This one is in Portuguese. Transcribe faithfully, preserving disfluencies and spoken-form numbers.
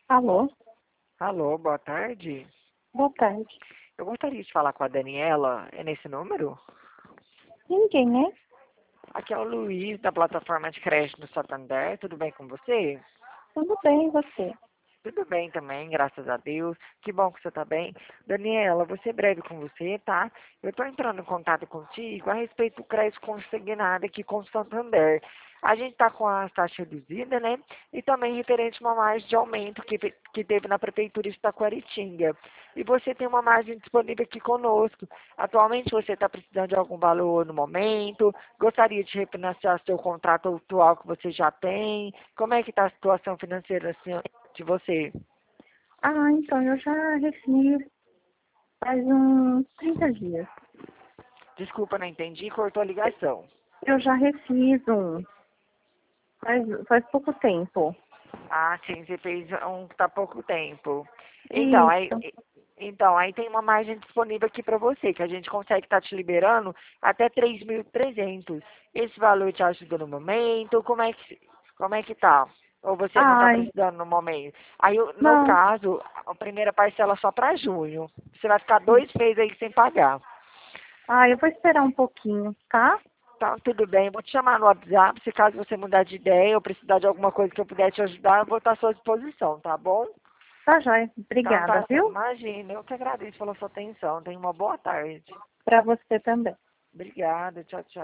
Alô, Alô, boa tarde. boa tarde. Eu gostaria de falar com a Daniela. É nesse número? Ninguém, né? Aqui é o Luiz, da plataforma de crédito do Santander. Tudo bem com você? Tudo bem, e você? Tudo bem também, graças a Deus. Que bom que você está bem. Daniela, vou ser breve com você, tá? Eu estou entrando em contato contigo a respeito do crédito consignado aqui com o Santander. A gente está com a taxa reduzida, né? E também referente a uma margem de aumento que, fe- que teve na Prefeitura de Taquaritinga. E você tem uma margem disponível aqui conosco. Atualmente você está precisando de algum valor no momento? Gostaria de refinanciar seu contrato atual que você já tem? Como é que está a situação financeira assim, de você? Ah, então, eu já refiz faz uns trinta dias. Desculpa, não entendi, cortou a ligação. Eu já refiz um, faz, faz pouco tempo. Ah, sim, você fez um tá pouco tempo. Então, aí, Isso. então, aí tem uma margem disponível aqui para você, que a gente consegue estar te liberando até três mil e trezentos. Esse valor te ajuda no momento? Como é que, como é que tá? Ou você não está Ai, precisando no momento? Aí, eu- no não. caso, a primeira parcela só para junho. Você vai ficar dois meses aí sem pagar. Ah, eu vou esperar um pouquinho, tá? Tá, tudo bem. Vou te chamar no WhatsApp, se caso você mudar de ideia ou precisar de alguma coisa que eu puder te ajudar, eu vou estar à sua disposição, tá bom? Tá joia. Então Obrigada, tá, viu? imagina, eu que agradeço pela sua atenção. Tenha uma boa tarde. Pra você também. Obrigada, tchau, tchau.